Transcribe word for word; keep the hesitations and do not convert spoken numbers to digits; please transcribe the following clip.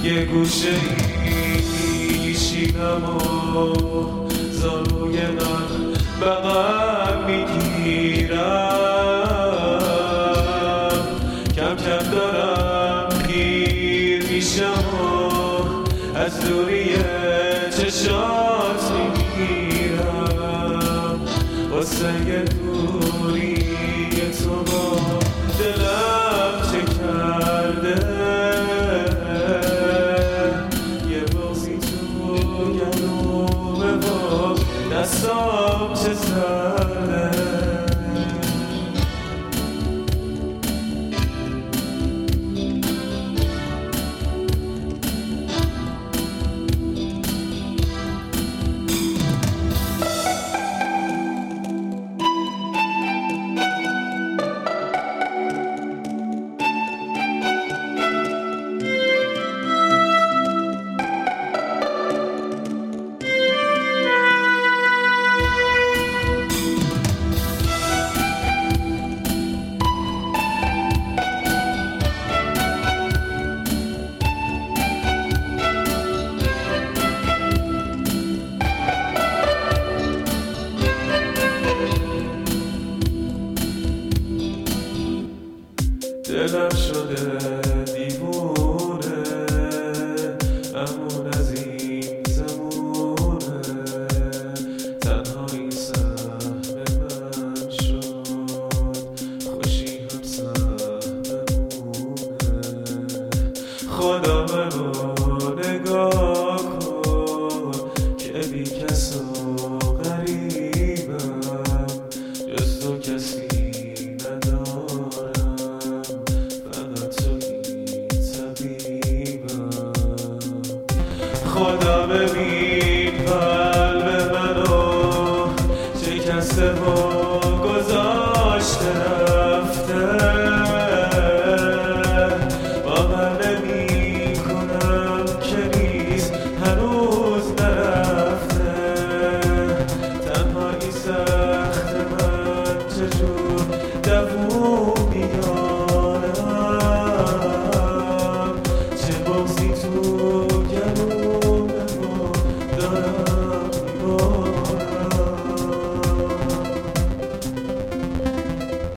یه گوشه میشینم و زانوی من بغل میگیرم، کم کم دارم پیر میشم و از دوری چشات میگیرم، واسه یه دوری تو با دلم چه کرده، یه بازی تو گلومه و دستام چه سرده. دلم شده دیوونه، امون از این زمونه، تنها این سهم من شد، خوشی هم سهممونه. خدا منو نگاه کن که بی کس و غریبم، جز تو کسی خدا ببین قلب منو شکسته و گذاشته.